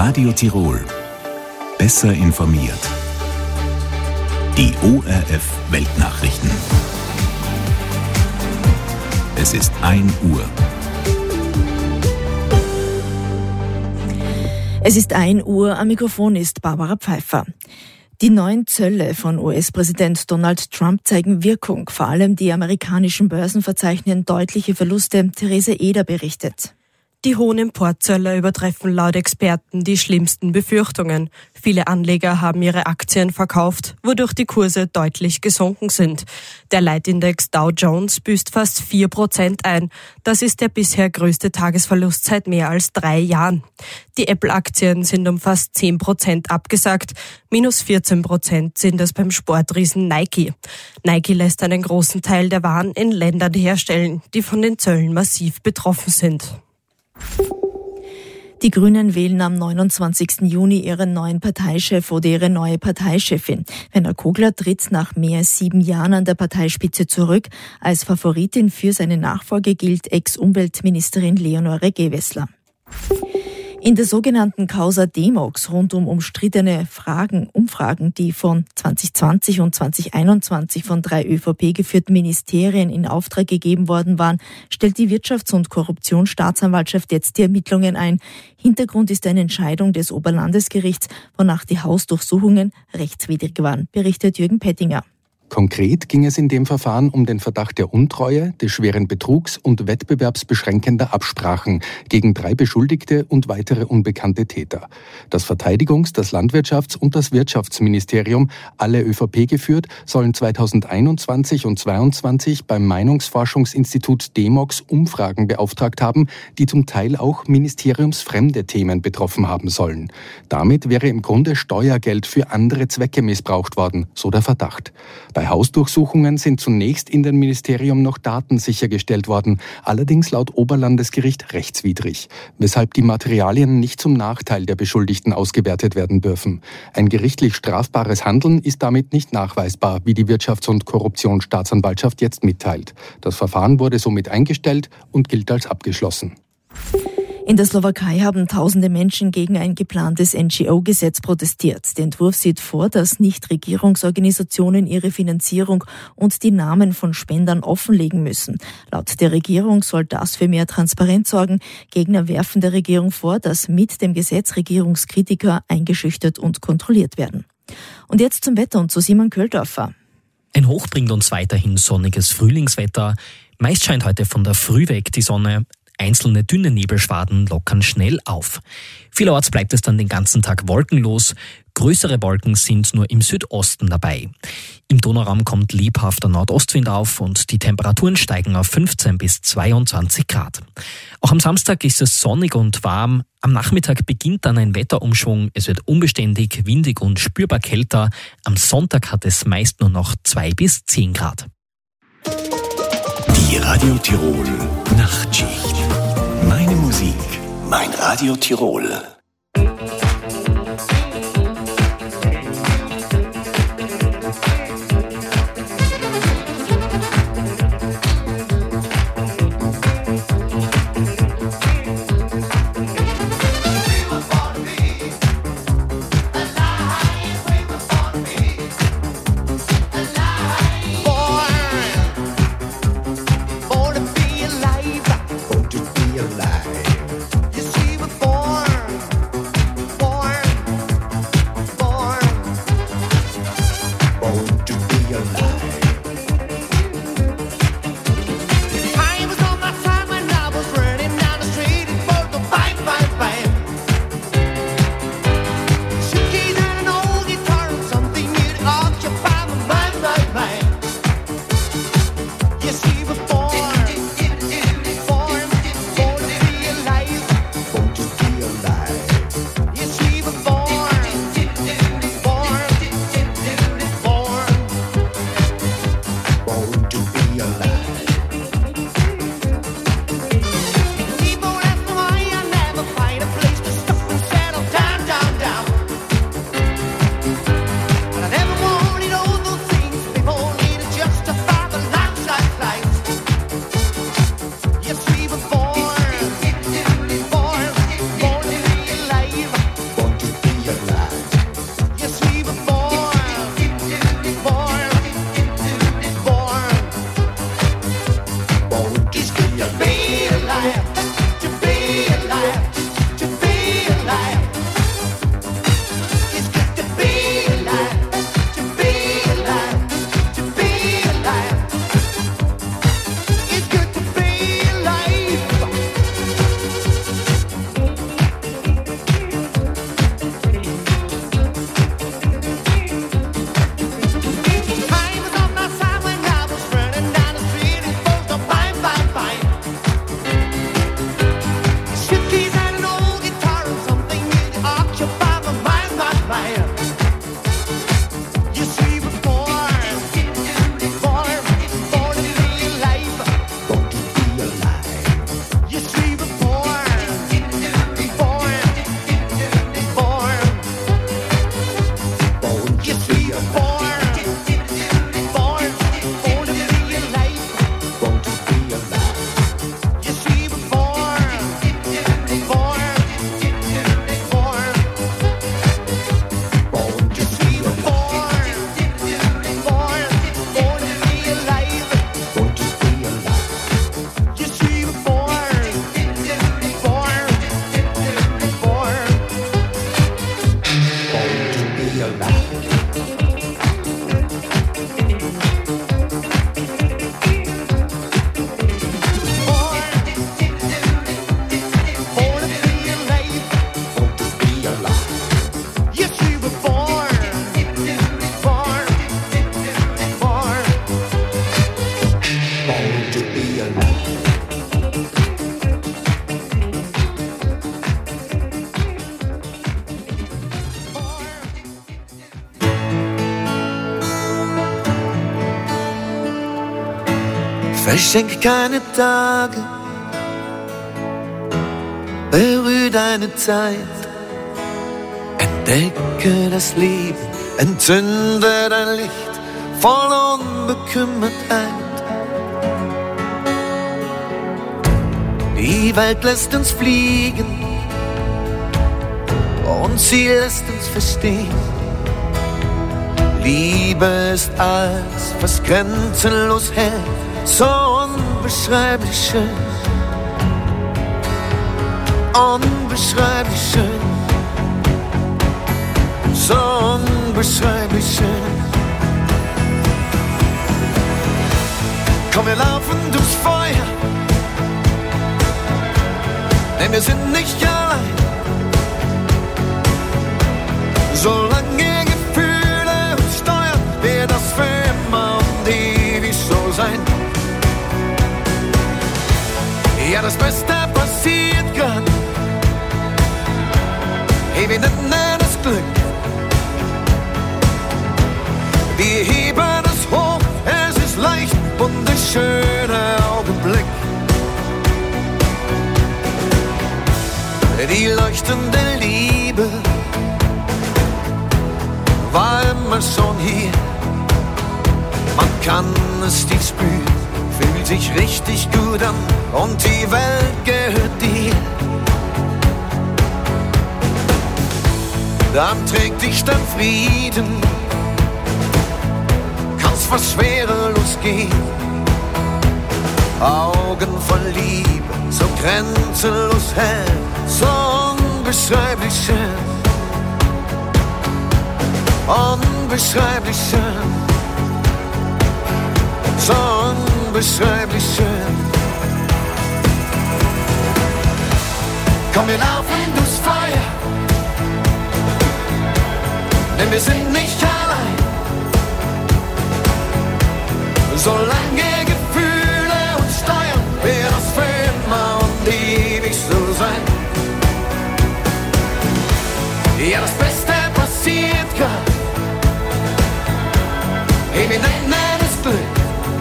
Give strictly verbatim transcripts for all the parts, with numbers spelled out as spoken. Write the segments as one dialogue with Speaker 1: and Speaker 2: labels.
Speaker 1: Radio Tirol. Besser informiert. Die O R F Weltnachrichten. Es ist ein Uhr.
Speaker 2: Es ist ein Uhr, am Mikrofon ist Barbara Pfeiffer. Die neuen Zölle von U S-Präsident Donald Trump zeigen Wirkung. Vor allem die amerikanischen Börsen verzeichnen deutliche Verluste. Therese Eder berichtet.
Speaker 3: Die hohen Importzölle übertreffen laut Experten die schlimmsten Befürchtungen. Viele Anleger haben ihre Aktien verkauft, wodurch die Kurse deutlich gesunken sind. Der Leitindex Dow Jones büßt fast vier Prozent ein. Das ist der bisher größte Tagesverlust seit mehr als drei Jahren. Die Apple-Aktien sind um fast zehn Prozent abgesackt. Minus vierzehn Prozent sind es beim Sportriesen Nike. Nike lässt einen großen Teil der Waren in Ländern herstellen, die von den Zöllen massiv betroffen sind.
Speaker 2: Die Grünen wählen am neunundzwanzigsten Juni ihren neuen Parteichef oder ihre neue Parteichefin. Werner Kogler tritt nach mehr als sieben Jahren an der Parteispitze zurück. Als Favoritin für seine Nachfolge gilt Ex-Umweltministerin Leonore Gewessler. In der sogenannten Causa Demox rund um umstrittene Fragen, Umfragen, die von zwanzig zwanzig und zwanzig einundzwanzig von drei ÖVP geführten Ministerien in Auftrag gegeben worden waren, stellt die Wirtschafts- und Korruptionsstaatsanwaltschaft jetzt die Ermittlungen ein. Hintergrund ist eine Entscheidung des Oberlandesgerichts, wonach die Hausdurchsuchungen rechtswidrig waren, berichtet Jürgen Pettinger.
Speaker 4: Konkret ging es in dem Verfahren um den Verdacht der Untreue, des schweren Betrugs und wettbewerbsbeschränkender Absprachen gegen drei Beschuldigte und weitere unbekannte Täter. Das Verteidigungs-, das Landwirtschafts- und das Wirtschaftsministerium, alle ÖVP geführt, sollen zweitausendeinundzwanzig und zweiundzwanzig beim Meinungsforschungsinstitut Demox Umfragen beauftragt haben, die zum Teil auch ministeriumsfremde Themen betroffen haben sollen. Damit wäre im Grunde Steuergeld für andere Zwecke missbraucht worden, so der Verdacht. Bei Hausdurchsuchungen sind zunächst in dem Ministerium noch Daten sichergestellt worden, allerdings laut Oberlandesgericht rechtswidrig, weshalb die Materialien nicht zum Nachteil der Beschuldigten ausgewertet werden dürfen. Ein gerichtlich strafbares Handeln ist damit nicht nachweisbar, wie die Wirtschafts- und Korruptionsstaatsanwaltschaft jetzt mitteilt. Das Verfahren wurde somit eingestellt und gilt als abgeschlossen.
Speaker 2: In der Slowakei haben tausende Menschen gegen ein geplantes N G O-Gesetz protestiert. Der Entwurf sieht vor, dass Nichtregierungsorganisationen ihre Finanzierung und die Namen von Spendern offenlegen müssen. Laut der Regierung soll das für mehr Transparenz sorgen. Gegner werfen der Regierung vor, dass mit dem Gesetz Regierungskritiker eingeschüchtert und kontrolliert werden. Und jetzt zum Wetter und zu Simon Köhldorfer.
Speaker 5: Ein Hoch bringt uns weiterhin sonniges Frühlingswetter. Meist scheint heute von der Früh weg die Sonne. Einzelne dünne Nebelschwaden lockern schnell auf. Vielerorts bleibt es dann den ganzen Tag wolkenlos. Größere Wolken sind nur im Südosten dabei. Im Donauraum kommt lebhafter Nordostwind auf und die Temperaturen steigen auf fünfzehn bis zweiundzwanzig Grad. Auch am Samstag ist es sonnig und warm. Am Nachmittag beginnt dann ein Wetterumschwung. Es wird unbeständig, windig und spürbar kälter. Am Sonntag hat es meist nur noch zwei bis zehn Grad.
Speaker 1: Die Radio Tirol Nachtschicht. Meine Musik, mein Radio Tirol.
Speaker 6: Verschenk keine Tage, berühr deine Zeit, entdecke das Leben, entzünde dein Licht voll Unbekümmertheit. Die Welt lässt uns fliegen und sie lässt uns verstehen. Liebe ist alles, was grenzenlos hält, so unbeschreiblich schön, unbeschreiblich schön, so unbeschreiblich schön. Komm, wir laufen durchs Feuer, denn wir sind nicht allein. Solange Gefühle uns steuern, wird das für immer und ewig so sein. Ja, das Beste passiert grad. Hey, wir nennen es Glück. Wir heben es hoch, es ist leicht und ein schöner Augenblick. Die leuchtende Liebe war immer schon hier. Man kann es tief spüren, fühlt sich richtig gut an und die Welt gehört dir. Dann trägt dich dein Frieden, kannst fast schwerelos gehen. Augen voll Liebe, so grenzenlos hell, so unbeschreiblich schön, unbeschreiblich schön, so unbeschreiblich schön. Komm, wir laufen durchs Feuer, denn wir sind nicht allein. Solange Gefühle uns steuern, wird das für immer und ewig so sein. Ja, das Beste passiert grad. Hey, wir nennen es Glück.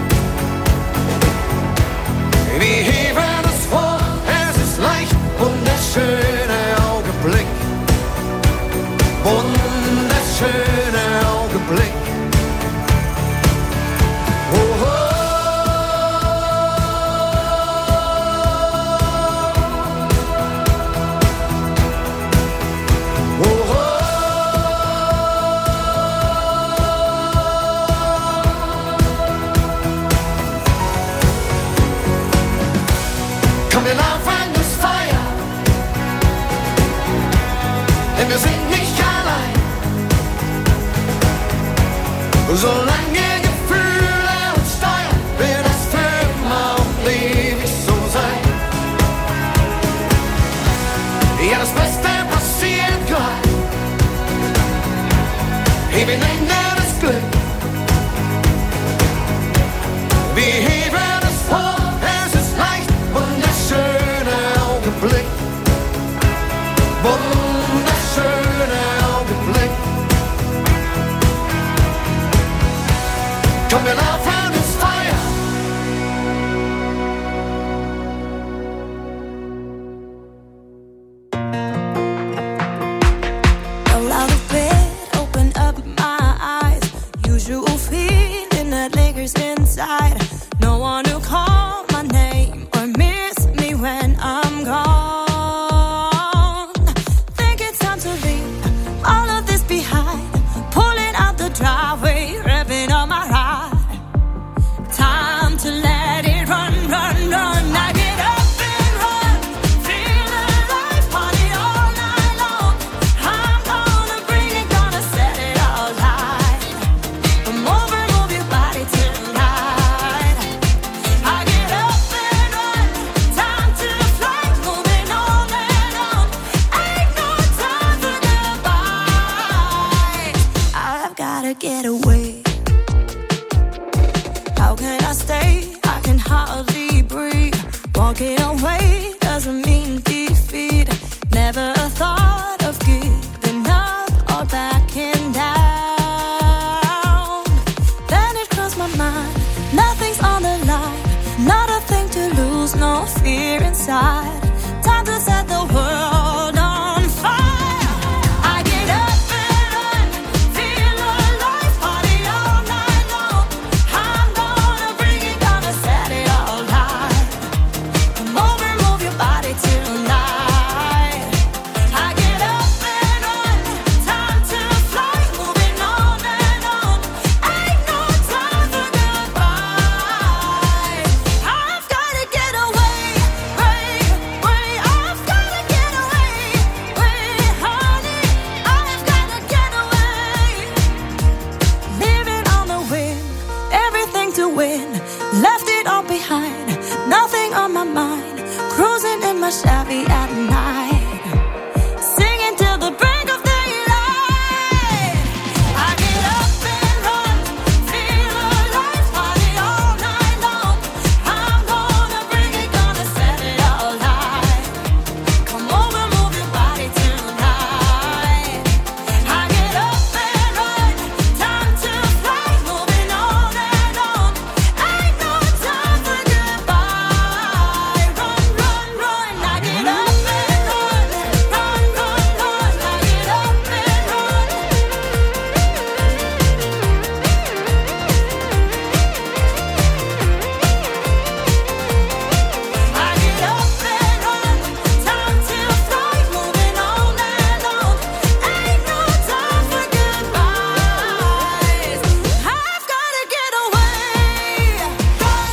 Speaker 6: Wir heben es hoch, es ist leicht und der schöne Augenblick. Wunderschöne Augenblick. Oh, oh. Komm, wir laufen durchs Feuer, denn wir sind nicht allein. Solange Gefühle uns steuern, wird das für immer und ewig so sein. Ja, das Beste passiert grad. Hey, wir nennen es Glück. Wir heben es hoch, es ist leicht, wunderschöne Augenblick. Wunderschöne Augenblick. Komm, wir laufen ins Feuer.
Speaker 7: Roll out of bed, open up my eyes. Usual feeling that lingers inside. No one to call my name or miss me when I'm gone. Think it's time to leave all of this behind. Pulling out the driveway, revving on my ride. Time to let it run, run, run. I get up and run, feel alive, party all night long. I'm gonna bring it, gonna set it all light. Come over and move your body tonight. I get up and run, time to fly, moving on and on. Ain't no time for goodbye. I've gotta get away. How can I stay? I can hardly breathe. Walking away doesn't mean defeat. Never thought of giving up or backing down. Then it crossed my mind, nothing's on the line. fear inside. Time to set the world on fire. I get up and run, feel alive, party all night long. I'm gonna bring it, gonna set it all right. Come over, move your body tonight. I get up and run, time to fly, moving on and on. Ain't no time for goodbye. I've gotta get away, way, way. I've gotta get away, way, honey. I've gotta get away. Living on the wind, everything to win. Left it all behind, nothing on my mind. Cruising in my Chevy at night, singing till the break of daylight. I get up and run, feel alive, party all night long. I'm gonna bring it, gonna set it all right. Come over, move your body tonight. I get up and run, time to fly, moving on and on. Ain't no time for goodbye. Run, run, run. I get up and run, run, run, run. I get up and run. I get up and run, time to fly, moving on and on. Ain't no time for goodbyes. I've gotta get away. Run.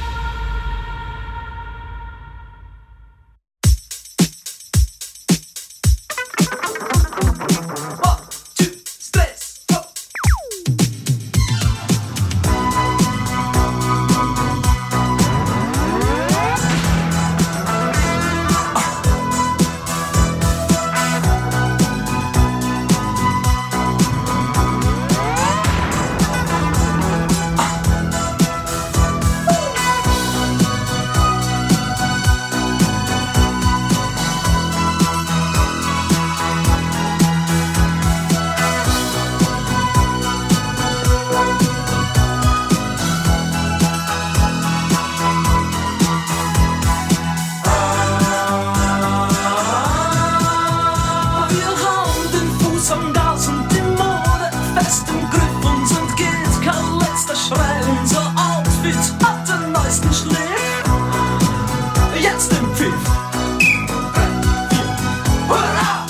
Speaker 8: Wir haben den Fuß am Gas und die Mode fest im Griff. Uns entgeht kein letzter Schrei. Unser Outfit hat den neuesten Schliff. Jetzt im Pfiff. Drei, vier, hurra!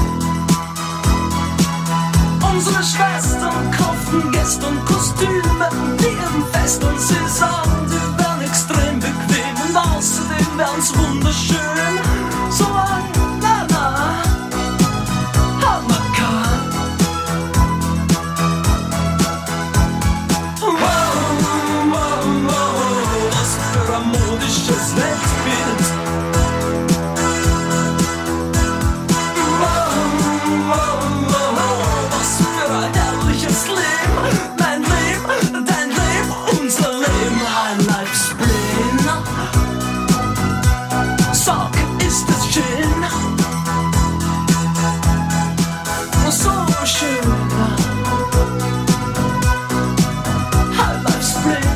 Speaker 8: Unsere Schwestern kauften gestern Kostüme, die im Fest und sie sagen, die wären extrem bequem und außerdem wären's wunderschön. So ein Na-Na. Modisches Weltbild. Wow, wow, wow, was für ein herrliches Leben. Mein Leben, dein Leben, unser Leben. Ein Lifespleen. Sag, ist es schön? So schön. Ein Lifespleen.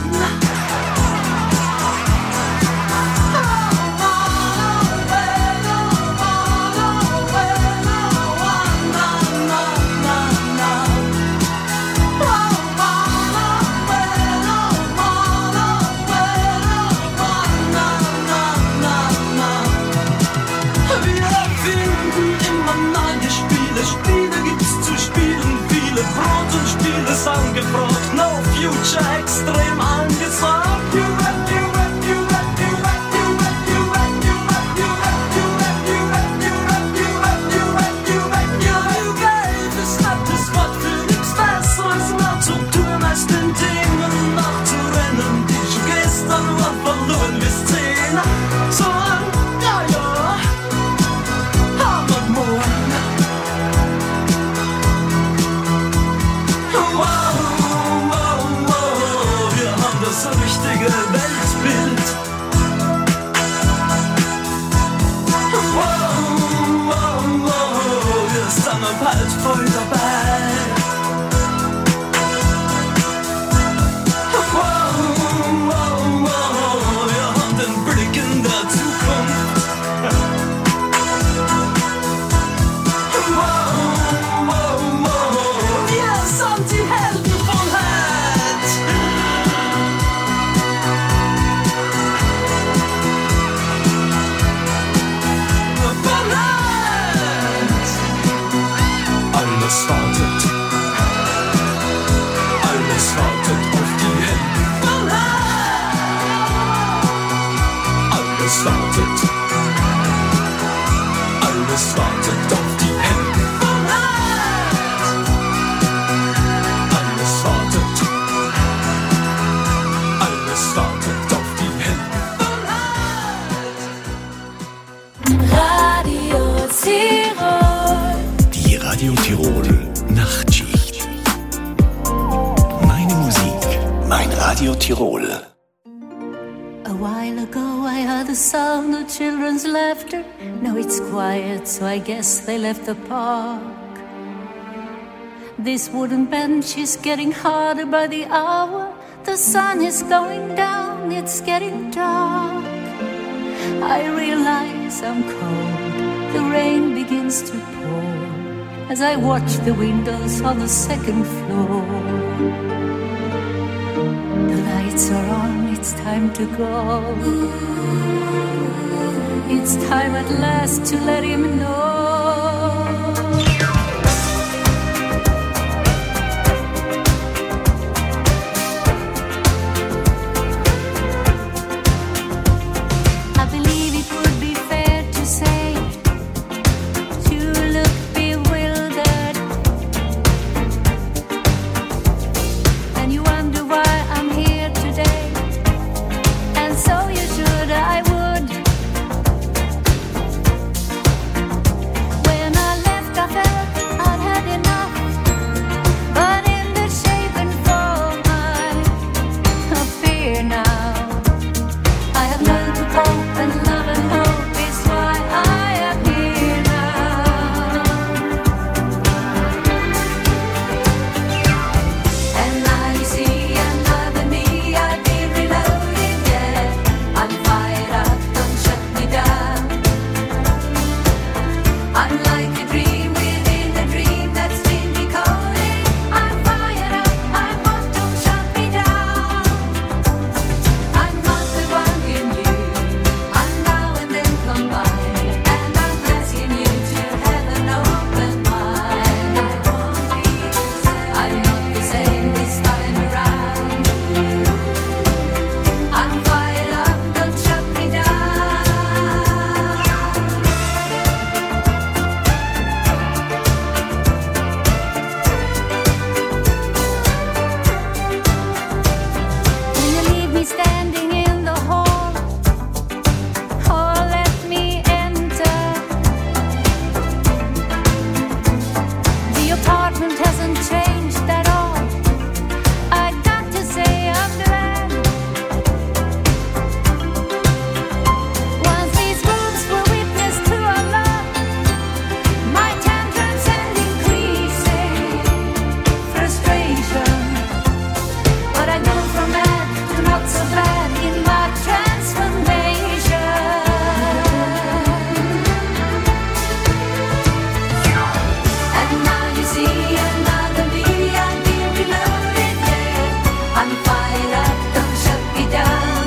Speaker 8: Wir erfinden immer neue Spiele. Spiele gibt's zu spielen, viele. Brot und Spiel ist angefragt. No Future extrem angesagt. You rap, you rap, you rap, you rap, you rap, you rap, you rap, you rap, you rap, you rap, you rap, you rap, you rap, you rap, you rap. You gave es nicht das Wort für nichts Besseres nachzutun, als den Themen nachzurennen, die schon gestern war verloren bis zehn. So ein Ja, ja, haben wir morgen. Wow, wow, wow, wir haben das wartet, alles wartet auf die Himmelheit. Alles wartet, alles wartet auf die Himmelheit.
Speaker 7: Radio Tirol.
Speaker 1: Die Radio Tirol Nachtschicht. Meine Musik, mein Radio Tirol.
Speaker 9: A while ago I heard the sound of children's laughter. Now it's quiet, so I guess they left the park. This wooden bench is getting harder by the hour. The sun is going down, it's getting dark. I realize I'm cold, the rain begins to pour as I watch the windows on the second floor. The lights are on, it's time to go. It's time at last to let him know. I believe it would be fair to say you look bewildered, and you wonder why I'm here today. And so you should, I would. When I left I felt I'd had enough, but in the shape and form I appear now. I have learned to cope, and love and hope is why I am here now. And now you see another me, I've been reloaded, yeah. I'm fired up, don't shut me down. I'm like a dream within a dream that's been decoded. I'm fired up, I'm hot, don't shut me down. I'm not the one you knew, I'm now and then combined, and I'm asking you to have an open mind. I won't be the same, I'm not the same this time around. I'm fired up, don't shut me down. When you leave me standing in the hall, oh, let me enter. The apartment hasn't changed at all. I got to say I'm glad. Once these rooms were witness to our love, my tantrums and increasing frustration. But I go from bad to not so bad in my transformation. And now you see another me, I'm being reloaded, yeah. I'm fired up, don't shut me down.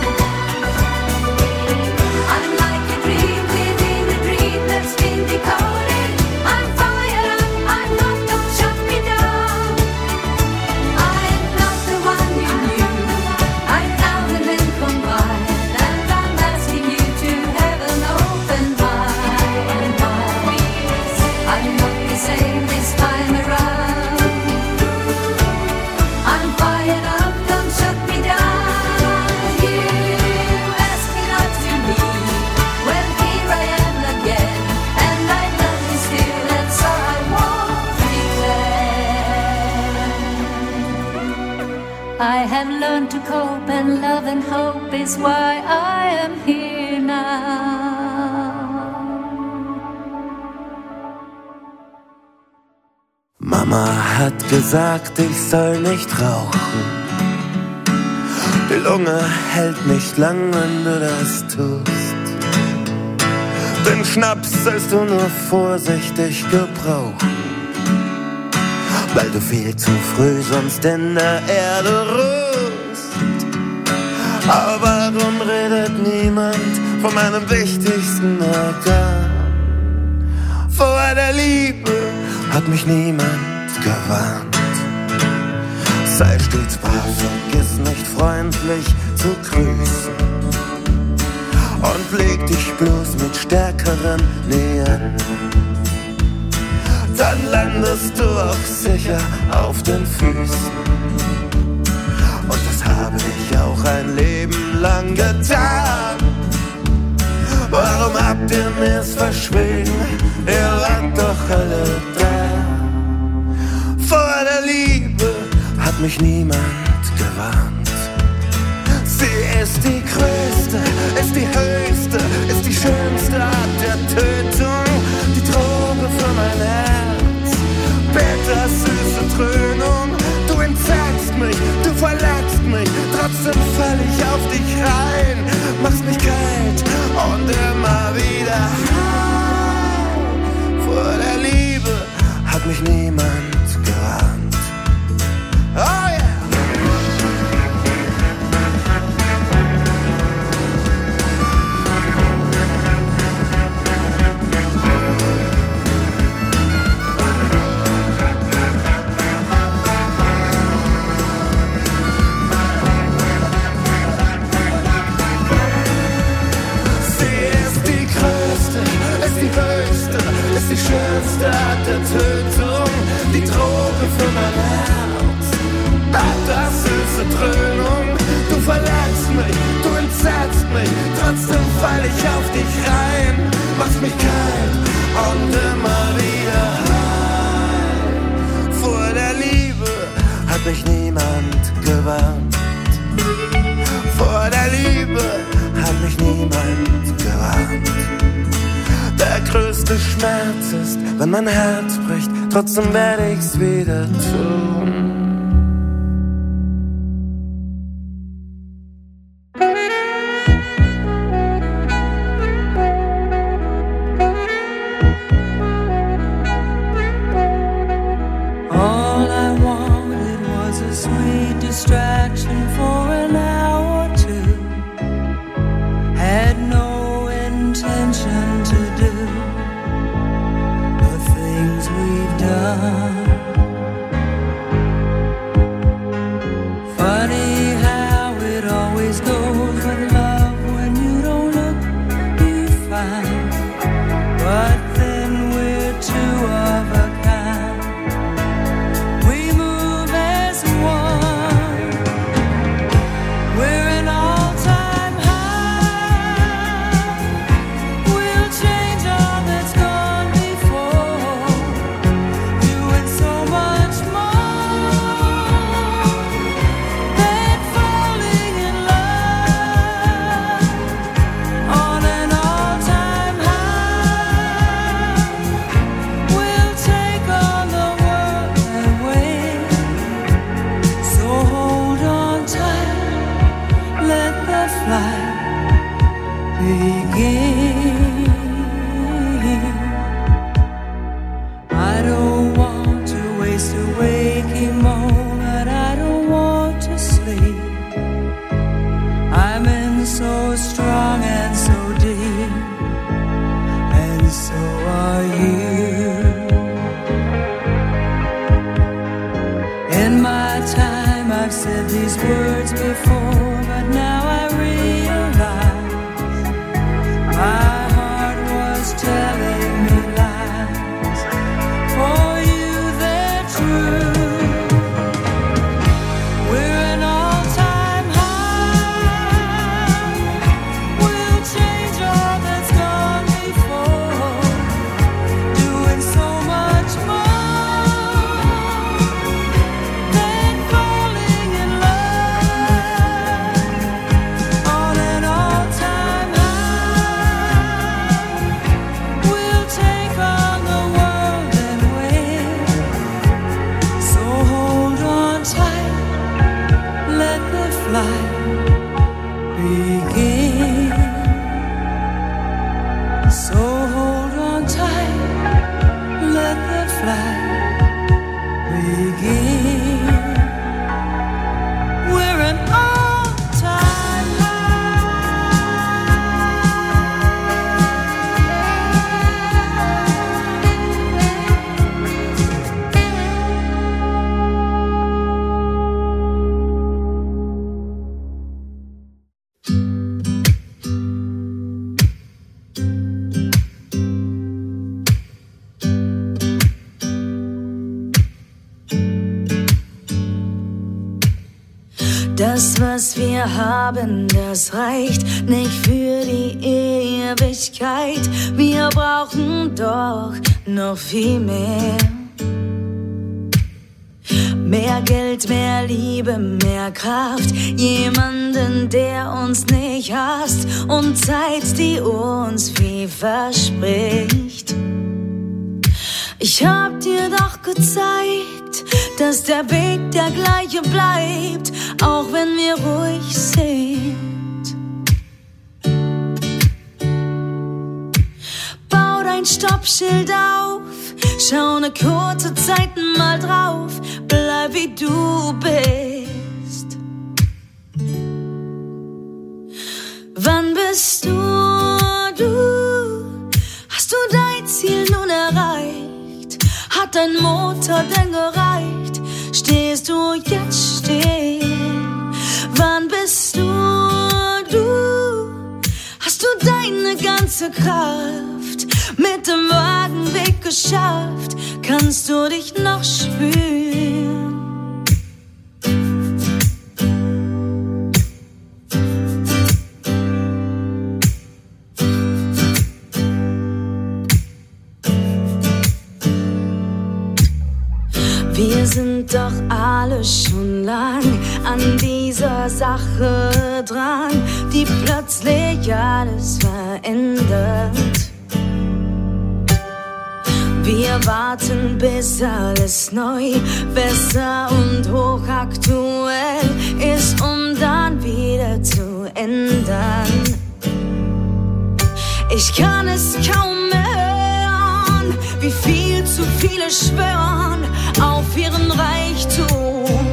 Speaker 9: I'm like a dream within a dream that's been decoded. I'm fired up, I'm not, don't shut me down. I'm not the one you knew, I'm now and then combined, and I'm asking you to have an open mind. I'm not the same this time around. I'm fired up, don't shut me down. You ask me not to leave, well here I am again, and I love you still, and so I won't declare. I have learned to cope, and love and hope is why I am here now.
Speaker 6: Mama hat gesagt, ich soll nicht rauchen. Die Lunge hält nicht lang, wenn du das tust. Den Schnaps sollst du nur vorsichtig gebrauchen, weil du viel zu früh sonst in der Erde ruhst. Aber warum redet niemand von meinem wichtigsten Organ? Vor der Liebe hat mich niemand gewarnt. Sei stets brav, vergiss nicht freundlich zu grüßen. und leg dich bloß mit stärkeren Nähen. Dann landest du auch sicher auf den Füßen. Und das habe ich auch ein Leben lang getan. Warum habt ihr mir's verschwiegen? Ihr wart doch alle da. Vor der Liebe hat mich niemand gewarnt. Sie ist die größte, ist die höchste, ist die schönste Art der Tötung. Die Droge für mein Herz, bittersüße Dröhnung. Du entzeigst mich, du verletzt mich, trotzdem fall ich auf dich rein. Machst mich kalt und immer wieder heim. Vor der Liebe hat mich niemand gewarnt. Oh yeah! Ist die schönste Art der Tötung, die Droge für mein Herz. Bittersüße Dröhnung, du verletzt mich, du entsetzt mich, trotzdem fall ich auf dich rein. Machst mich kalt und immer wieder heim. Vor der Liebe hat mich niemand gewarnt. Vor der Liebe hat mich niemand gewarnt. Der größte Schmerz ist, wenn mein Herz bricht, trotzdem werde ich's wieder tun.
Speaker 8: All I wanted was a sweet distraction for an hour or two. Had no intention to do the things we've done. Funny how it always goes with love. When you don't look, you find. But then we're two of a kind. We move as one. We're an all-time high. We'll change all that's gone before, doing so much more than falling in love on an all-time high. We'll take on the world and win. So hold on tight, let the flight begin. I don't want to waste a waking moment. I don't want to sleep. I'm in so strong and so deep, and so are you. In my time I've said these words before, but now I realize my heart was telling me lies. For you they're true. We're an all-time high. We'll change all that's gone before, doing so much more than falling in love on an all-time high. We'll take on the world and win. So hold on tight, let the flight begin. So hold on tight, let the flight begin. We're an all-time
Speaker 7: Das, was wir haben, das reicht nicht für die Ewigkeit. Wir brauchen doch noch viel mehr. Mehr Geld, mehr Liebe, mehr Kraft. Jemanden, der uns nicht hasst und Zeit, die uns viel verspricht. Ich hab dir doch gezeigt, dass der Weg der gleiche bleibt, auch wenn wir ruhig sind. Bau dein Stoppschild auf, schau ne kurze Zeit mal drauf, bleib wie du bist. Wann bist du, du? Hast du dein Ziel nun erreicht? Hat dein Motor denn gereicht? Stehst du jetzt still? Wann bist du, du? Hast du deine ganze Kraft mit dem Wagenweg geschafft? Kannst du dich noch spüren? Wir sind doch alle schon lang an dieser Sache dran, die plötzlich alles verändert. Wir warten, bis alles neu, besser und hochaktuell ist, um dann wieder zu ändern. Ich kann es kaum mehr hören, wie viel zu viele schwören auf ihren Reichtum.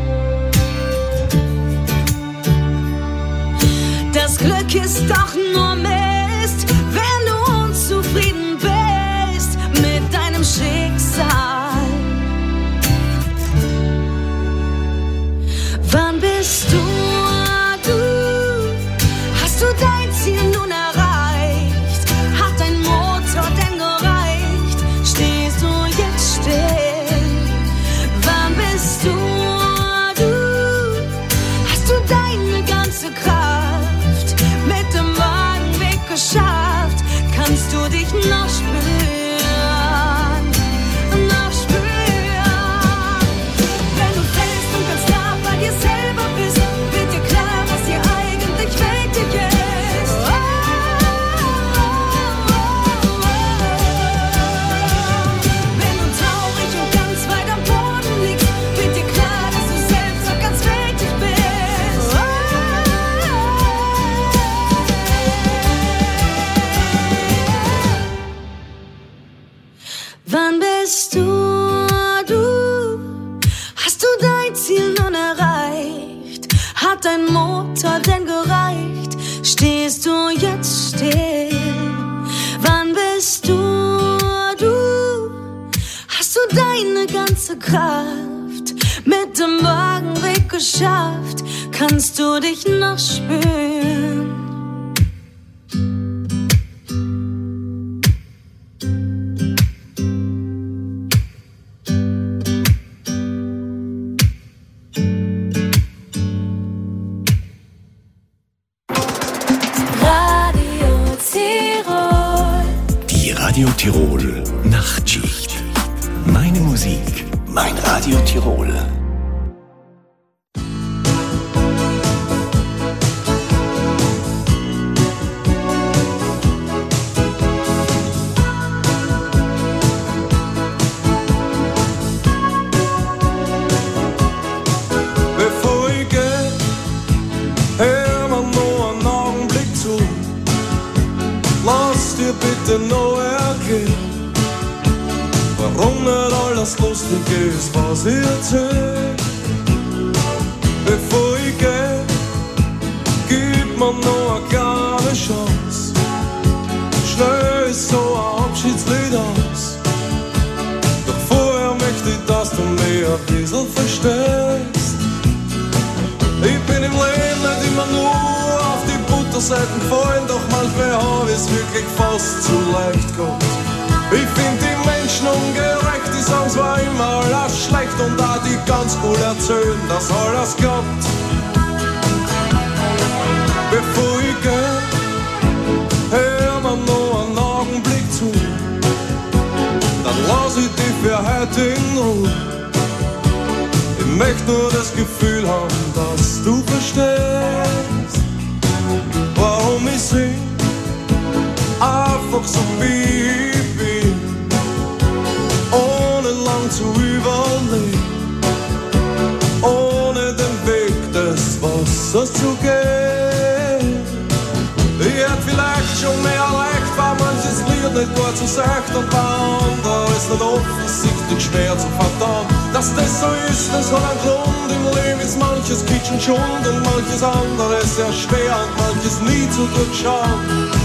Speaker 7: Das Glück ist doch nur Mist, wenn du unzufrieden bist mit deinem Schicksal. Wann bist du, du? Hast du dein Ziel nun erreicht? Hat dein Motor denn gereicht? Stehst du jetzt still? Wann bist du, du? Hast du deine ganze Kraft mit dem Wagenweg geschafft? Kannst du dich noch spüren? Noch spüren? Wenn du fällst und ganz nah bei dir selber bist, wird dir klar, was dir eigentlich wichtig ist. Oh, oh, oh, oh. Wenn du traurig und ganz weit am Boden liegst, wird dir klar, dass du selbst auch ganz wichtig bist. Oh, wann bist du, du? Hast du dein Ziel nun erreicht? Hat dein Motor denn gereicht? Stehst du jetzt still? Wann bist du, du? Hast du deine ganze Kraft mit dem Wagenweg geschafft? Kannst du dich noch spüren?
Speaker 9: Radio Tirol.
Speaker 1: Die Radio Tirol Nachtschicht. Meine Musik, mein Radio Tirol.
Speaker 8: Bevor ich geh, hör mir noch einen Augenblick zu. Lass dir bitte noch erklären, warum nicht alles lustig ist, was ich erzähl. Bevor ich geh, gib mir noch eine kleine Chance. Schnell ist so ein Abschiedslied aus. Doch vorher möchte ich, dass du mich ein bisschen verstehst. Ich bin im Leben nicht immer nur auf die Butterseiten gefallen, doch manchmal hab ich's wirklich fast zu leicht gehabt. Ich find die Menschen ungerecht, die sagen zwar immer alles schlecht und auch die ganz cool erzählen, dass alles klappt.
Speaker 10: heute in Ruhe. Ich möchte nur das Gefühl haben, dass du verstehst, warum ich sing, einfach so wie ich bin, ohne lang zu überlegen, ohne den Weg des Wassers zu gehen. Ich hätte vielleicht schon mehr erreicht, weil manches Lied nicht gut so sagt und bei anderen ist nicht offensichtlich schwer zu verdauen. Dass das so ist, das hat einen Grund. Im Leben ist manches Kitsch und Schund und manches anderes sehr schwer und manches nie zu durchschauen.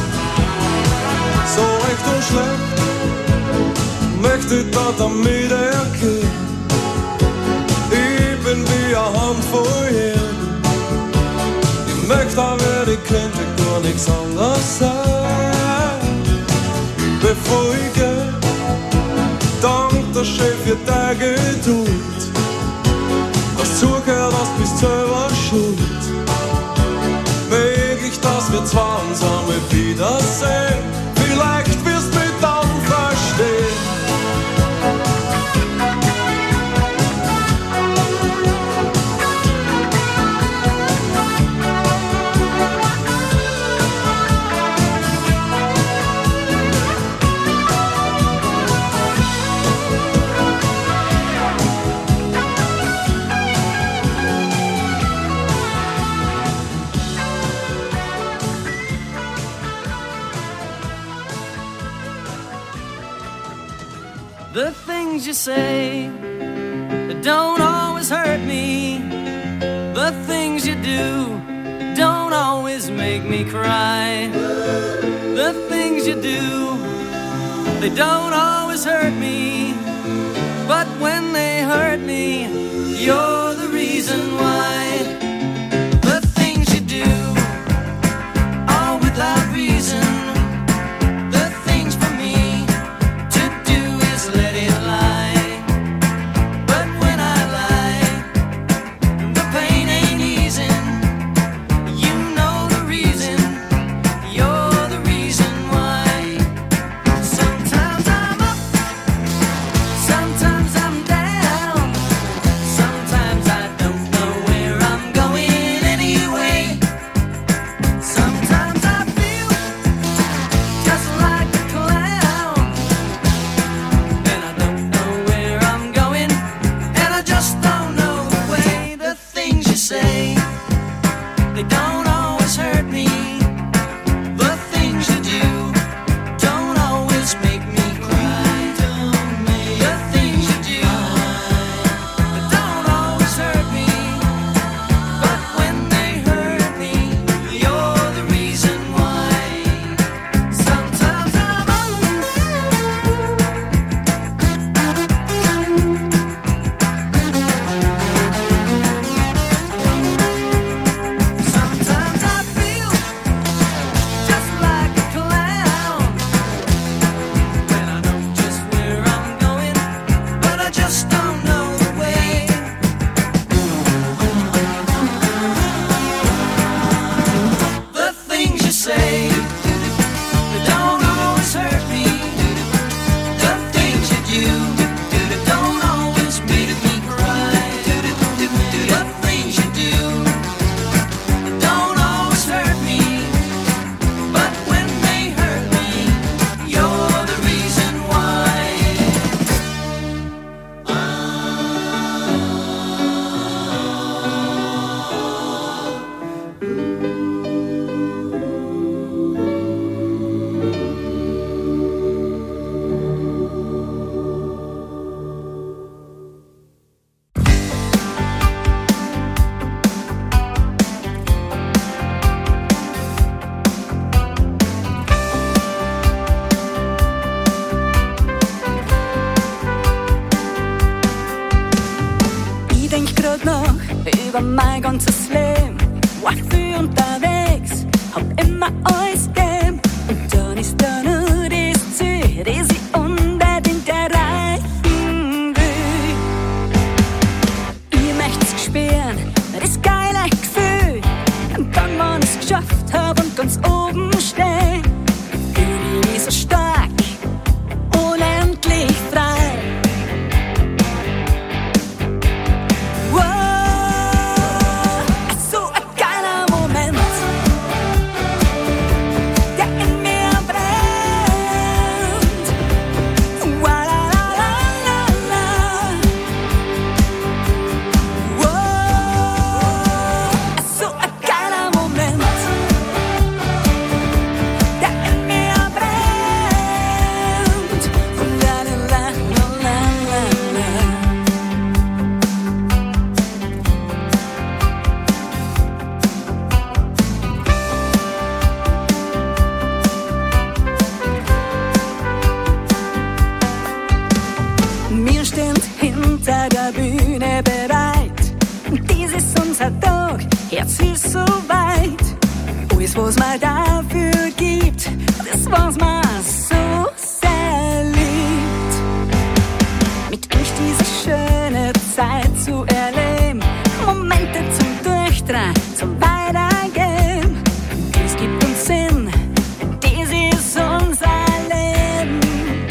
Speaker 10: So recht und schlecht möchte ich da damit erkennen. Ich bin wie eine Handvoll Erde. Ich möchte aber, ich könnte gar nichts anderes sein. Bevor ich gehe, dank der Chef für die Geduld. Das zugehört, das bist selber schuld. Möglich, dass wir zwei uns einmal wiedersehen. Vielleicht wirst du mich dann verstehen.
Speaker 8: The things you say that don't always hurt me. The things you do don't always make me cry. The things you do, they don't always hurt me. But when they hurt me, you're the reason why. The things you do, all without reason.
Speaker 11: Über mein ganzes Leben war viel unterwegs, hab immer alles gegeben. Und dann ist da nur das Ziel, das ich unbedingt erreichen will. Ich möcht's spüren, das geile Gefühl. Und dann, wenn ich's geschafft hab und ganz oben steh, fühl ich mich so stark, unendlich frei. der Bühne bereit. Dies ist unser Tag, jetzt ist so weit. Alles, was man dafür gibt, das, was man so sehr liebt. Mit euch diese schöne Zeit zu erleben, Momente zum Durchdrehen, zum Weitergehen. Das gibt uns Sinn, dies ist unser Leben.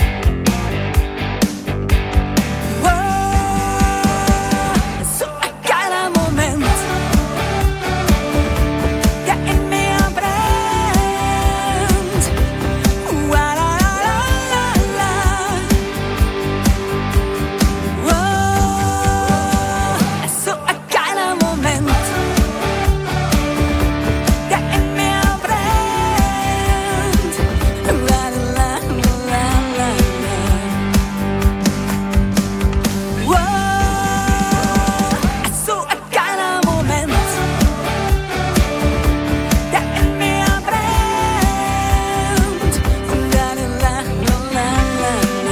Speaker 11: Wow, so ein geiler Moment, der in mir brennt. Wa la la la la la. Wow, so ein geiler Moment, der in mir brennt. La la la la la la. Wow, so ein geiler Moment, der in mir brennt. La la la la la la.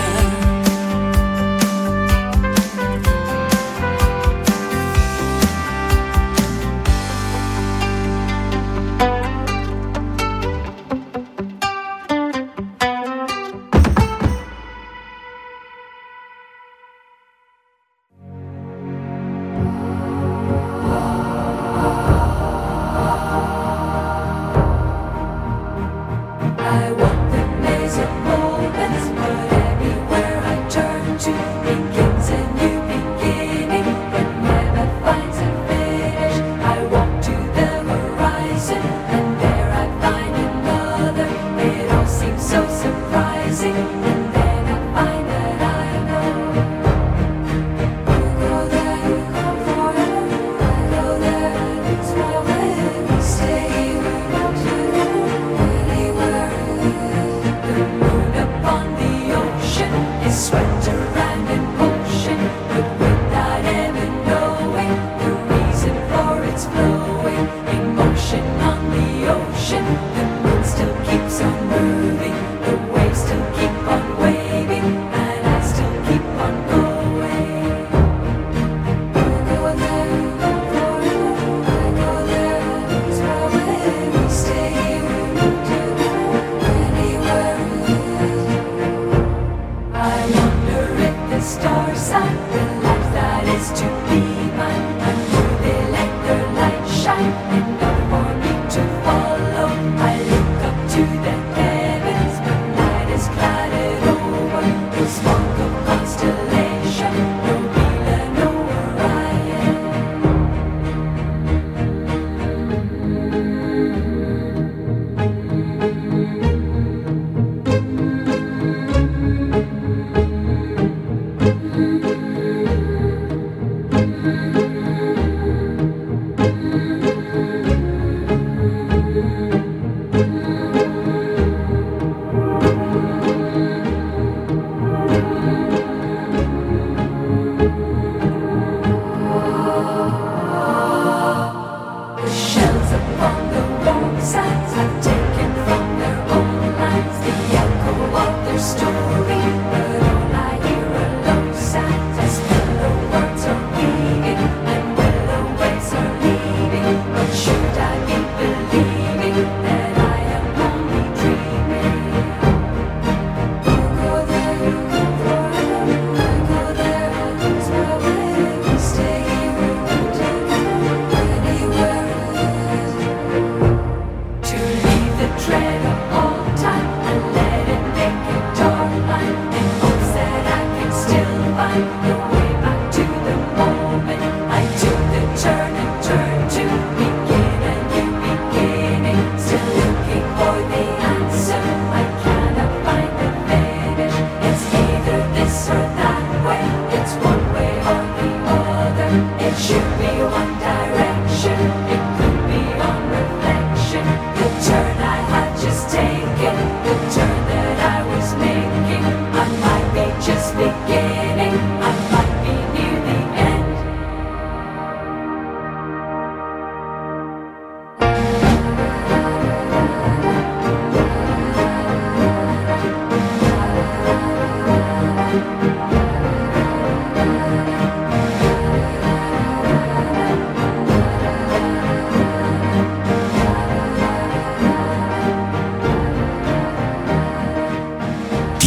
Speaker 9: I want the maze of moments, but everywhere I turn to begins a new beginning, but never finds a finish. I walk to the horizon, and there I find another. It all seems so surprising, and then I find that I know. You go there, you go forever. I go there, it's my way. We stay here, we go together, anywhere. The moon upon the ocean is swept around in motion, but without ever knowing the reason for its flowing. In motion on the ocean, the moon still keeps on moving, the waves still keep on waving, and I still keep on going. You go there, you go forever. I go there, it's my way. We stay here, we go together, anywhere. I wonder if the stars are the life that is to be mine. And do they let their light shine enough for me to follow? I live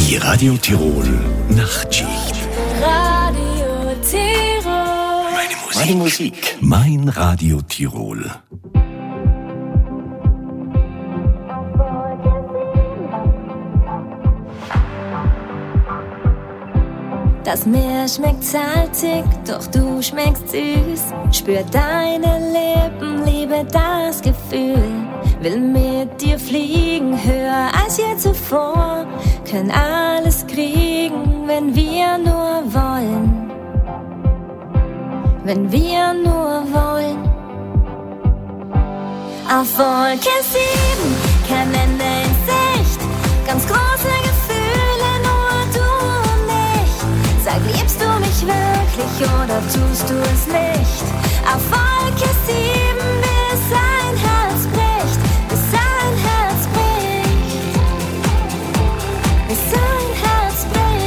Speaker 1: Die Radio Tirol Nachtschicht.
Speaker 9: Radio Tirol.
Speaker 1: Meine Musik. Meine Musik. Mein Radio Tirol.
Speaker 9: Das Meer schmeckt salzig, doch du schmeckst süß. Spür deine Lippen, liebe das Gefühl. Will mit dir fliegen, höher als je zuvor. Können alles kriegen, wenn wir nur wollen. Wenn wir nur wollen. Auf Wolke sieben, kein Ende in Sicht. Ganz große Gefühle, nur du und ich. Sag, liebst du mich wirklich oder tust du es nicht? Auf Wolke sieben, bis ein Herz bricht. Bis ein Herz bricht. Bis ein Herz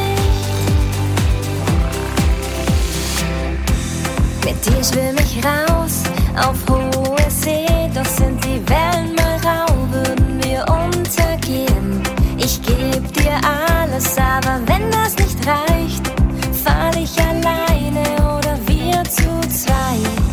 Speaker 9: bricht. Mit dir schwimm ich raus auf hohe See. Doch sind die Wellen mal rau, würden wir untergehen. Ich geb dir alles, aber wenn das nicht reicht, fall ich alleine oder wir zu zweit.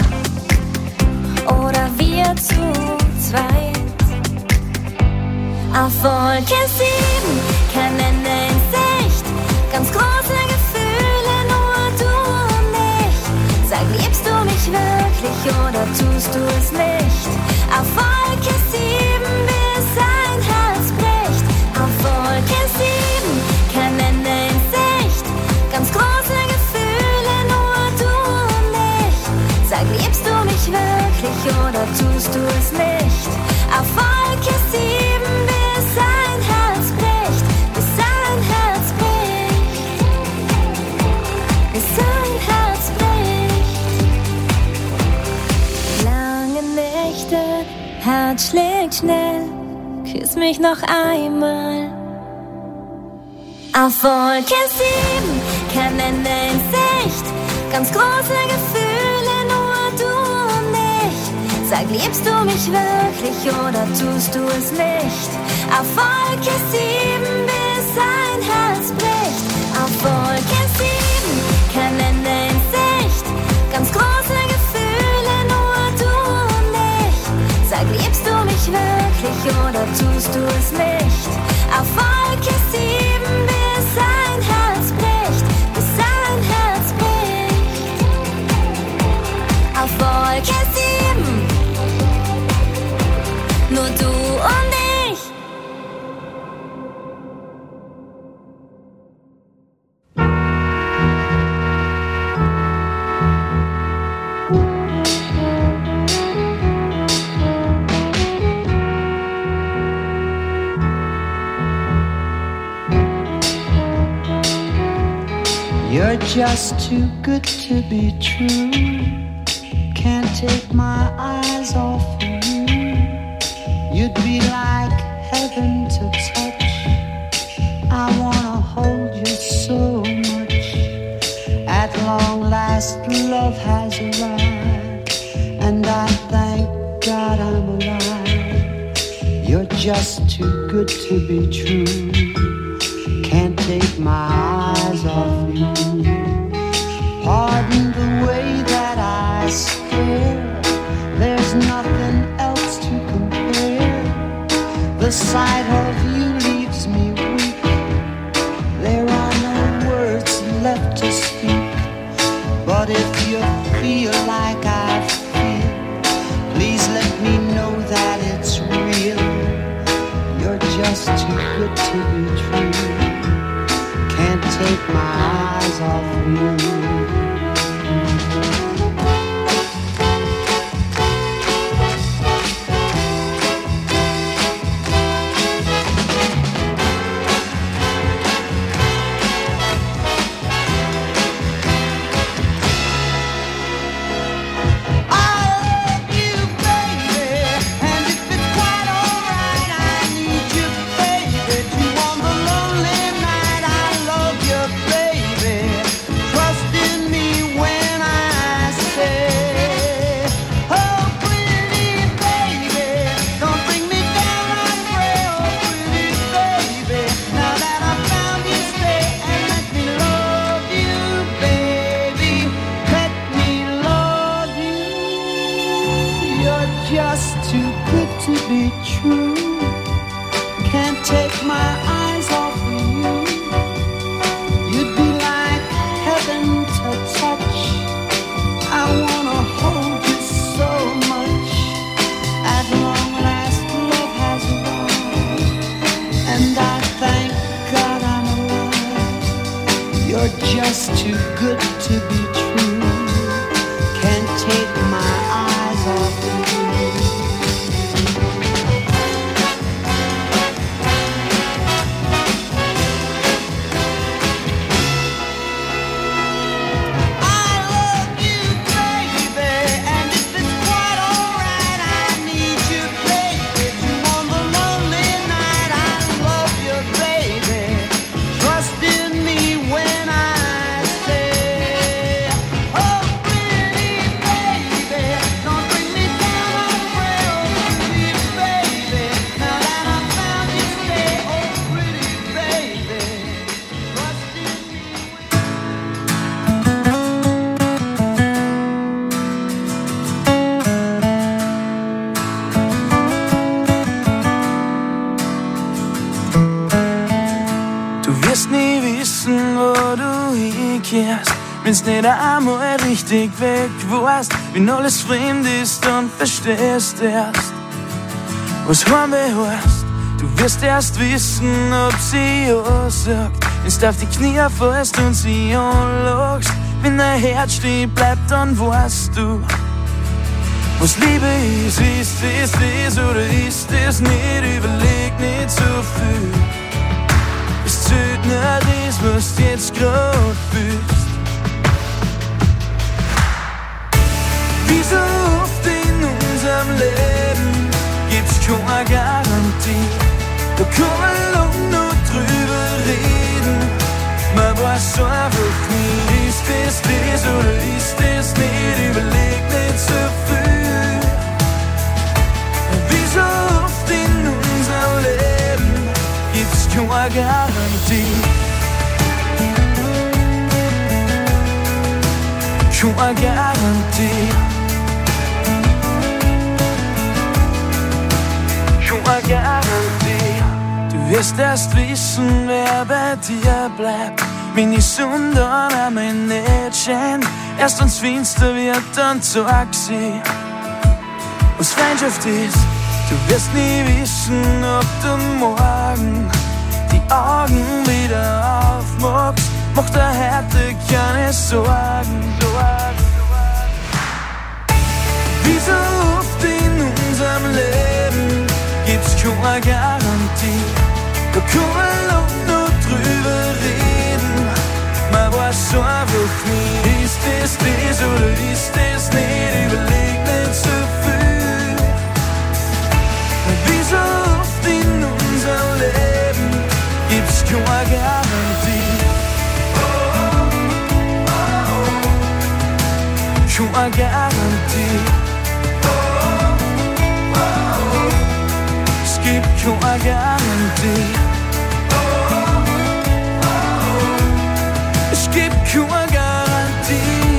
Speaker 9: Oder wir zu zweit. Auf Wolke sieben, kein Ende in Sicht. Ganz große Gefühle, nur du und ich. Sag, liebst du mich wirklich oder tust du es nicht? Auf Wolke sieben, bis ein Herz bricht. Auf Wolke sieben, kein Ende in Sicht. Ganz große Gefühle, nur du und ich. Sag, liebst du mich wirklich oder tust du es nicht? Auf Wolke sieben, bis ein Herz bricht. Bis ein Herz bricht. Bis ein Herz bricht. Lange Nächte, Herz schlägt schnell. Küss mich noch einmal. Auf Wolke sieben, kein Ende in Sicht. Ganz große Gefühle, nur du und ich. Sag, liebst du mich wirklich oder tust du es nicht? Auf Wolke sieben, bis ein Herz bricht. Auf Wolke sieben, kein Ende in Sicht. Ganz große Gefühle, nur du und ich. Sag, liebst du mich wirklich oder tust du es nicht? Auf Wolke sieben, bis ein Herz bricht. Bis ein Herz bricht. Auf Wolke sieben, nur du und ich.
Speaker 12: You're just too good to be true. Can't take my eyes off of you. You'd be like heaven to touch. I wanna hold you so much. At long last, love has arrived, and I thank God I'm alive. You're just too good to be true. Can't take my eyes off you. Pardon the way that I stare. There's nothing else to compare. The sight of you leaves me weak. There are no words left to speak. But if you feel like I feel, please let me know that it's real. You're just too good to be true. Can't take my eyes off you.
Speaker 13: On the
Speaker 12: true. Can't take my eyes off of you. You'd be like heaven to touch. I wanna hold you so much. At long last, love has arrived, and I thank God I'm alive. You're just too good to be true. Can't take my eyes off of you.
Speaker 13: Wenn's nicht einmal richtig weg warst, wenn alles fremd ist und verstehst erst, was Heimweh heißt. Du wirst erst wissen, ob sie ja sagt, wenn's auf die Knie fällst und sie anlachst. Wenn dein Herz stehen bleibt, dann weißt du, was Liebe ist. Ist es das oder ist es nicht? Überleg nicht so viel. Es zählt nur das, was du jetzt grad fühlst. Wie so oft in unserem Leben gibt's keine Garantie. Da kann man lang noch drüber reden. Man weiß einfach nie, ist das das oder ist das nicht? Überleg nicht so viel. Wie so oft in unserem Leben gibt's keine Garantie. Keine Garantie. Keine Garantie. Du wirst erst wissen, wer bei dir bleibt, wenn die Sonne dann einmal nicht scheint. Erst wenn's finster wird, dann zeig sie, was Freundschaft ist. Du wirst nie wissen, ob du morgen die Augen wieder aufmachst. Mach dir heute keine Sorgen. Wie so oft in unserem Leben gibt's keine Garantie. Da kann man lang noch drüber reden. Man weiß einfach nie, ist das das oder ist das nicht? Überleg nicht so viel. Wie so oft in unserem Leben gibt's keine Garantie. Keine Garantie. Es gibt keine Garantie. Es gibt keine Garantie.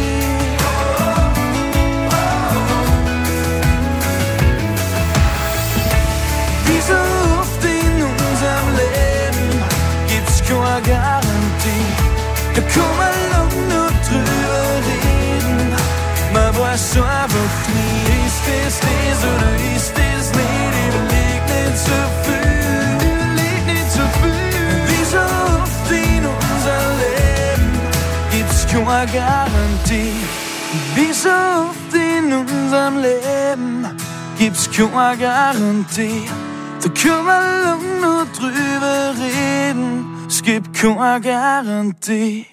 Speaker 13: Wie so oft in unserem Leben gibt's keine Garantie. Da kann man lang nur drüber reden. Man weiß einfach nie, ist das das oder ist das nicht? Überleg nicht so viel, überleg nicht so viel. Wie so oft in unserem Leben gibt's keine Garantie. Wie so oft in unserem Leben gibt's keine Garantie. Da können wir lang nur drüber reden. Es gibt keine Garantie.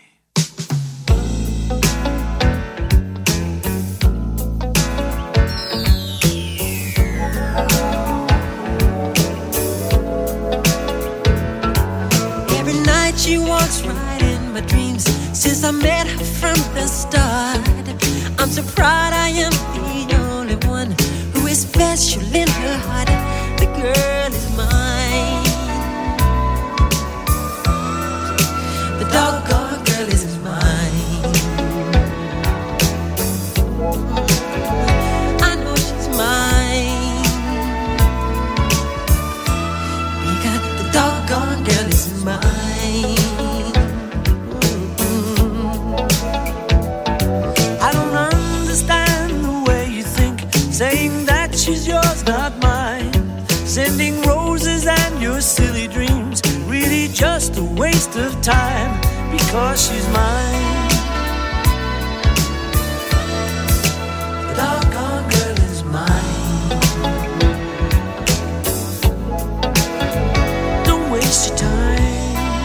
Speaker 14: She walks right in my dreams since I met her from the start. I'm so proud I am the only one who is special in her heart. The girl is mine. The doggone girl is mine. I know she's mine.
Speaker 13: Sending roses and your silly dreams, really just a waste of time, because she's mine. The doggone girl is mine. Don't waste your time,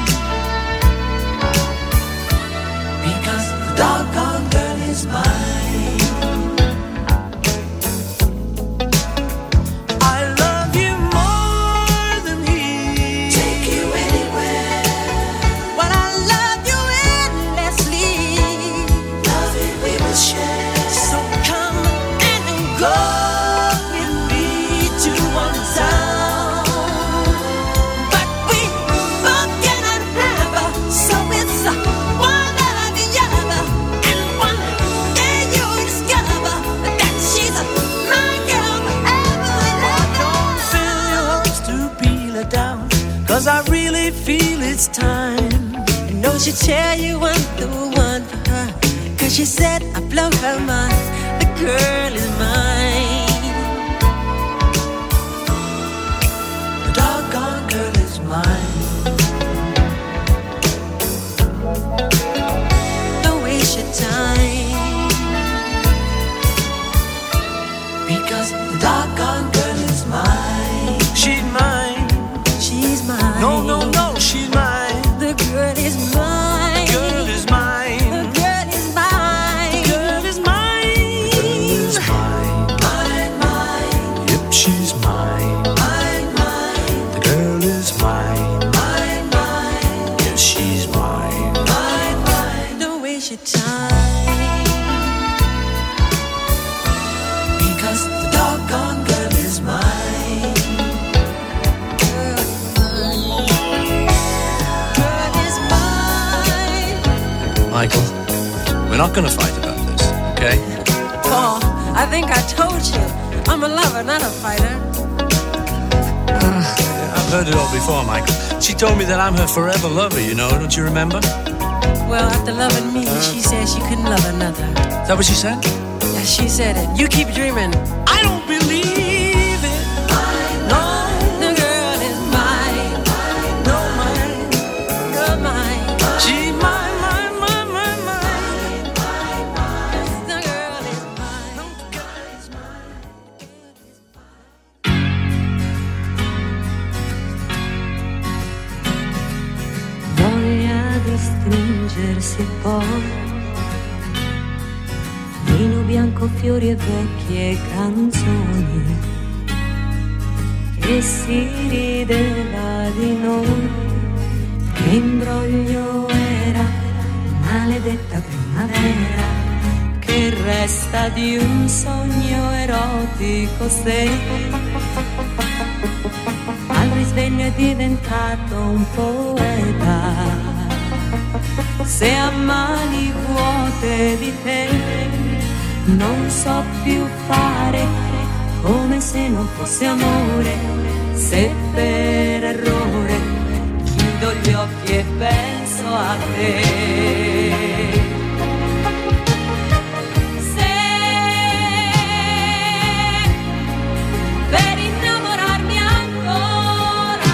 Speaker 13: because the doggone girl is mine. Cause I really feel it's time.
Speaker 14: I know she'll tell you I'm the one for her, cause she said I blow her mind. The girl is mine.
Speaker 13: The doggone girl is mine.
Speaker 14: Don't waste your time,
Speaker 13: because the doggone girl is mine. She's mine.
Speaker 14: She's mine.
Speaker 13: No, no, no, she's mine.
Speaker 14: The girl is mine.
Speaker 13: The girl is mine.
Speaker 14: The girl is mine.
Speaker 13: The girl is mine. The girl is mine.
Speaker 14: Mine, mine.
Speaker 13: Yep, she's mine.
Speaker 14: Mine, mine.
Speaker 13: The girl is mine.
Speaker 14: Mine, mine.
Speaker 13: Yes, she's mine.
Speaker 14: Mine, mine. Don't waste your time,
Speaker 13: because the doggone girl is mine.
Speaker 15: Michael, we're not going to fight about this, okay?
Speaker 14: Paul, I think I told you. I'm a lover, not a fighter.
Speaker 15: Uh, I've heard it all before, Michael. She told me that I'm her forever lover, you know, don't you remember?
Speaker 14: Well, after loving me, she said she couldn't love another.
Speaker 15: Is that what she said?
Speaker 14: Yeah, she said it. You keep dreaming.
Speaker 13: I don't believe it. No.
Speaker 14: The girl is mine.
Speaker 13: No, mine.
Speaker 14: You're mine.
Speaker 13: She's mine.
Speaker 16: Stringersi poi vino bianco, fiori e vecchie canzoni, che si rideva di noi. Che imbroglio era, maledetta primavera, che resta di un sogno erotico se al risveglio è diventato un poeta. Se a mani vuote di te non so più fare, come se non fosse amore, se per errore chiudo gli occhi e penso a te. Se per innamorarmi ancora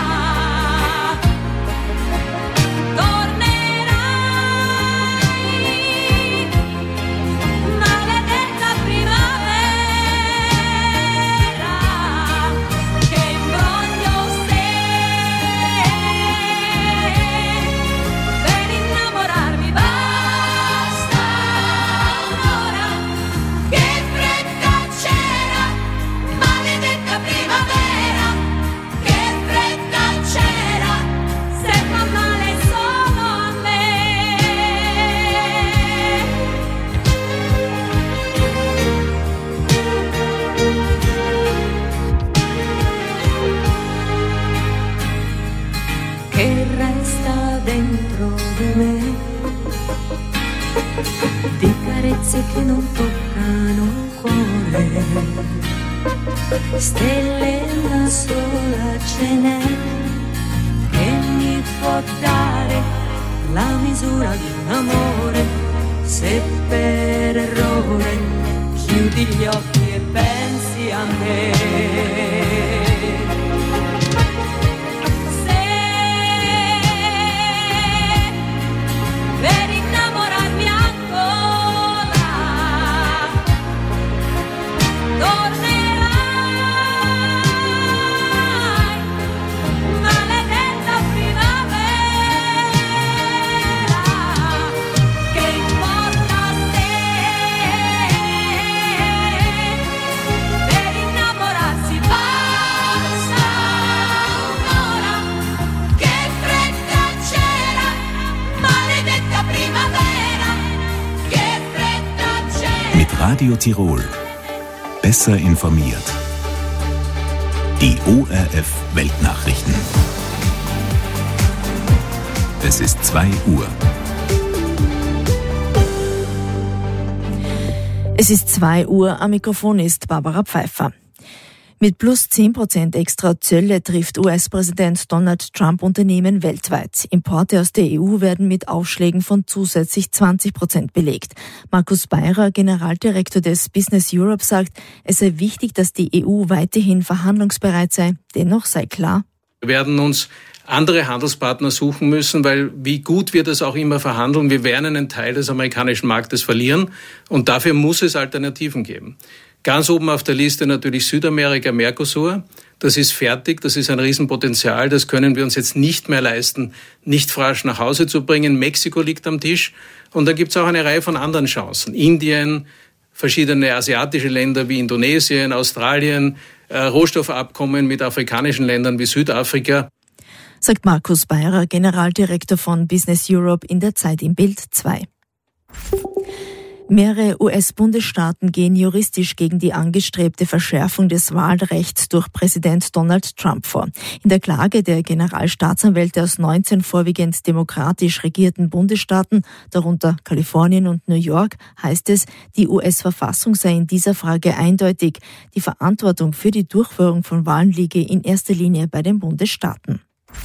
Speaker 16: che non toccano il cuore, stelle una sola ce n'è che mi può dare la misura di un amore, se per errore chiudi gli occhi e pensi a me.
Speaker 1: Radio Tirol. Besser informiert. Die O R F Weltnachrichten. Es ist zwei Uhr.
Speaker 2: Es ist zwei Uhr, am Mikrofon ist Barbara Pfeiffer. Mit plus zehn Prozent extra Zölle trifft U S-Präsident Donald Trump Unternehmen weltweit. Importe aus der E U werden mit Aufschlägen von zusätzlich zwanzig Prozent belegt. Markus Beirer, Generaldirektor des Business Europe, sagt, es sei wichtig, dass die E U weiterhin verhandlungsbereit sei. Dennoch sei klar:
Speaker 17: Wir werden uns andere Handelspartner suchen müssen, weil wie gut wir das auch immer verhandeln, wir werden einen Teil des amerikanischen Marktes verlieren und dafür muss es Alternativen geben. Ganz oben auf der Liste natürlich Südamerika, Mercosur. Das ist fertig, das ist ein Riesenpotenzial, das können wir uns jetzt nicht mehr leisten, nicht frisch nach Hause zu bringen. Mexiko liegt am Tisch und dann gibt es auch eine Reihe von anderen Chancen. Indien, verschiedene asiatische Länder wie Indonesien, Australien, äh, Rohstoffabkommen mit afrikanischen Ländern wie Südafrika.
Speaker 2: Sagt Markus Beirer, Generaldirektor von Business Europe in der Zeit im Bild zwei. Mehrere U S-Bundesstaaten gehen juristisch gegen die angestrebte Verschärfung des Wahlrechts durch Präsident Donald Trump vor. In der Klage der Generalstaatsanwälte aus neunzehn vorwiegend demokratisch regierten Bundesstaaten, darunter Kalifornien und New York, heißt es, die U S-Verfassung sei in dieser Frage eindeutig. Die Verantwortung für die Durchführung von Wahlen liege in erster Linie bei den Bundesstaaten.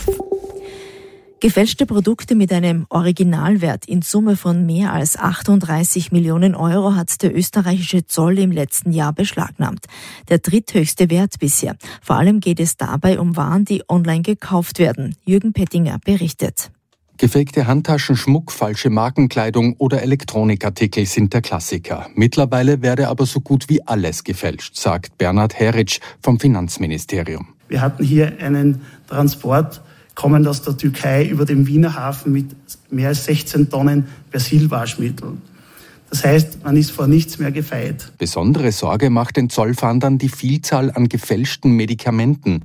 Speaker 2: Gefälschte Produkte mit einem Originalwert in Summe von mehr als achtunddreißig Millionen Euro hat der österreichische Zoll im letzten Jahr beschlagnahmt. Der dritthöchste Wert bisher. Vor allem geht es dabei um Waren, die online gekauft werden. Jürgen Pettinger berichtet.
Speaker 4: Gefakte Handtaschen, Schmuck, falsche Markenkleidung oder Elektronikartikel sind der Klassiker. Mittlerweile werde aber so gut wie alles gefälscht, sagt Bernhard Heritsch vom Finanzministerium.
Speaker 18: Wir hatten hier einen Transport kommend aus der Türkei über den Wiener Hafen mit mehr als sechzehn Tonnen Persilwaschmittel. Das heißt, man ist vor nichts mehr gefeit.
Speaker 4: Besondere Sorge macht den Zollfahndern die Vielzahl an gefälschten Medikamenten.